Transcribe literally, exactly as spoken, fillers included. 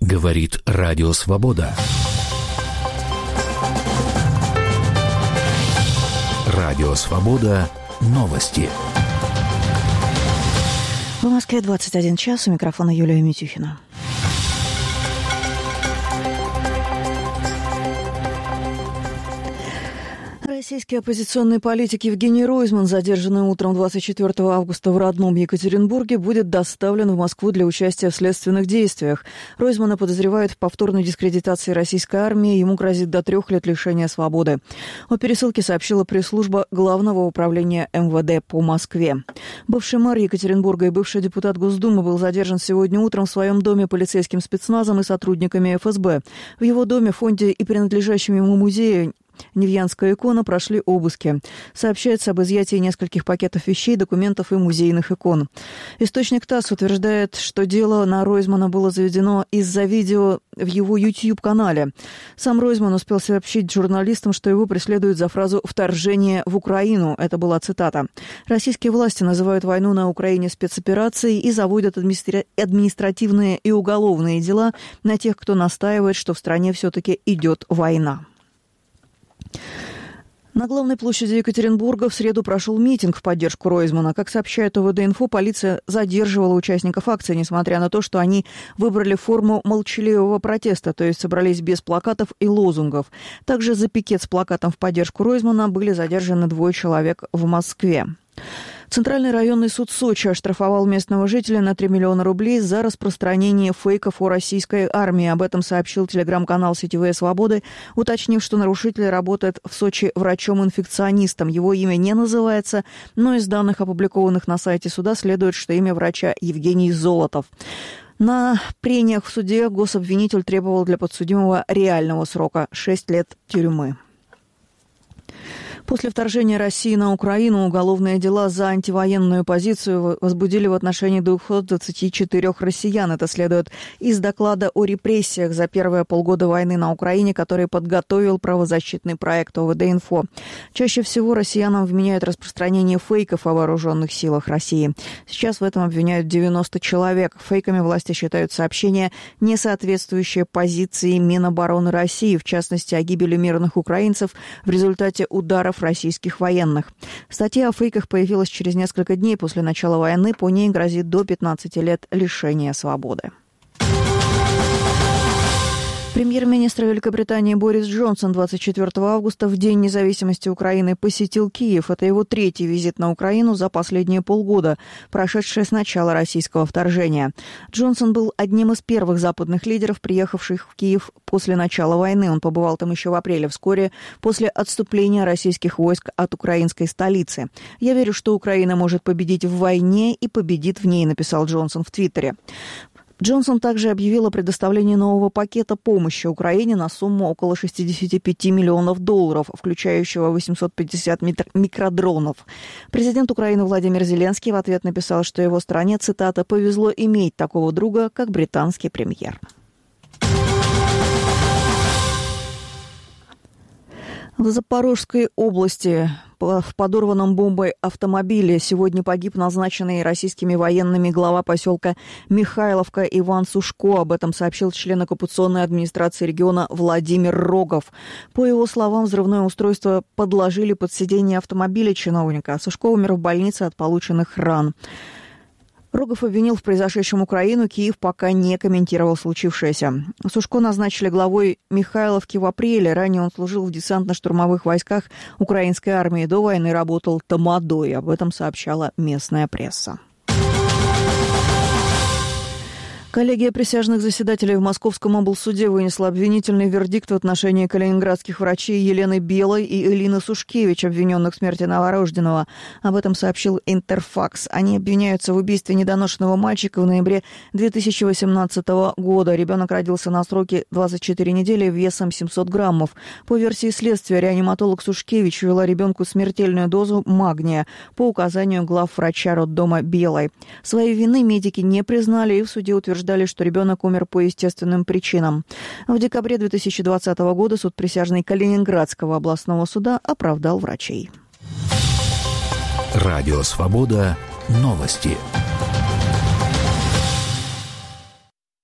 Говорит Радио Свобода. Радио Свобода. Новости. В Москве двадцать один час. У микрофона Юлия Митюхина. Российский оппозиционный политик Евгений Ройзман, задержанный утром двадцать четвёртого августа в родном Екатеринбурге, будет доставлен в Москву для участия в следственных действиях. Ройзмана подозревают в повторной дискредитации российской армии. Ему грозит до трех лет лишения свободы. О пересылке сообщила пресс-служба Главного управления эм вэ дэ по Москве. Бывший мэр Екатеринбурга и бывший депутат Госдумы был задержан сегодня утром в своем доме полицейским спецназом и сотрудниками эф эс бэ. В его доме, фонде и принадлежащем ему музею «Невьянская икона» прошли обыски. Сообщается об изъятии нескольких пакетов вещей, документов и музейных икон. Источник ТАСС утверждает, что дело на Ройзмана было заведено из-за видео в его YouTube-канале. Сам Ройзман успел сообщить журналистам, что его преследуют за фразу «вторжение в Украину». Это была цитата. Российские власти называют войну на Украине спецоперацией и заводят администра... административные и уголовные дела на тех, кто настаивает, что в стране все-таки идет война. На главной площади Екатеринбурга в среду прошел митинг в поддержку Ройзмана. Как сообщает о вэ дэ инфо, полиция задерживала участников акции, несмотря на то, что они выбрали форму молчаливого протеста, то есть собрались без плакатов и лозунгов. Также за пикет с плакатом в поддержку Ройзмана были задержаны двое человек в Москве. Центральный районный суд Сочи оштрафовал местного жителя на три миллиона рублей за распространение фейков о российской армии. Об этом сообщил телеграм-канал «Сетевые свободы», уточнив, что нарушитель работает в Сочи врачом-инфекционистом. Его имя не называется, но из данных, опубликованных на сайте суда, следует, что имя врача Евгений Золотов. На прениях в суде гособвинитель требовал для подсудимого реального срока – шесть лет тюрьмы. После вторжения России на Украину уголовные дела за антивоенную позицию возбудили в отношении двухсот двадцати четырёх россиян. Это следует из доклада о репрессиях за первые полгода войны на Украине, который подготовил правозащитный проект о вэ дэ инфо. Чаще всего россиянам вменяют распространение фейков о вооруженных силах России. Сейчас в этом обвиняют девяносто человек. Фейками власти считают сообщения, не соответствующие позиции Минобороны России, в частности, о гибели мирных украинцев в результате ударов российских военных. Статья о фейках появилась через несколько дней после начала войны. По ней грозит до пятнадцати лет лишения свободы. Премьер-министр Великобритании Борис Джонсон двадцать четвёртого августа, в День независимости Украины, посетил Киев. Это его третий визит на Украину за последние полгода, прошедшие с начала российского вторжения. Джонсон был одним из первых западных лидеров, приехавших в Киев после начала войны. Он побывал там еще в апреле, вскоре после отступления российских войск от украинской столицы. «Я верю, что Украина может победить в войне и победит в ней», написал Джонсон в Твиттере. Джонсон также объявил о предоставлении нового пакета помощи Украине на сумму около шестьдесят пять миллионов долларов, включающего восемьсот пятьдесят микродронов. Президент Украины Владимир Зеленский в ответ написал, что его стране, цитата, «повезло иметь такого друга, как британский премьер». В Запорожской области в подорванном бомбой автомобиле сегодня погиб назначенный российскими военными глава поселка Михайловка Иван Сушко. Об этом сообщил член оккупационной администрации региона Владимир Рогов. По его словам, взрывное устройство подложили под сиденье автомобиля чиновника. Сушко умер в больнице от полученных ран. Рогов обвинил в произошедшем Украину. Киев пока не комментировал случившееся. Сушко назначили главой Михайловки в апреле. Ранее он служил в десантно-штурмовых войсках украинской армии. До войны работал тамадой. Об этом сообщала местная пресса. Коллегия присяжных заседателей в Московском облсуде вынесла обвинительный вердикт в отношении калининградских врачей Елены Белой и Элины Сушкевич, обвиненных в смерти новорожденного. Об этом сообщил Интерфакс. Они обвиняются в убийстве недоношенного мальчика в ноябре две тысячи восемнадцатого года. Ребенок родился на сроке двадцать четыре недели весом семьсот граммов. По версии следствия, реаниматолог Сушкевич ввела ребенку смертельную дозу магния по указанию главврача роддома Белой. Своей вины медики не признали и в суде утверждали, что ребенок умер по естественным причинам. В декабре две тысячи двадцатого года суд присяжный Калининградского областного суда оправдал врачей. Радио Свобода. Новости.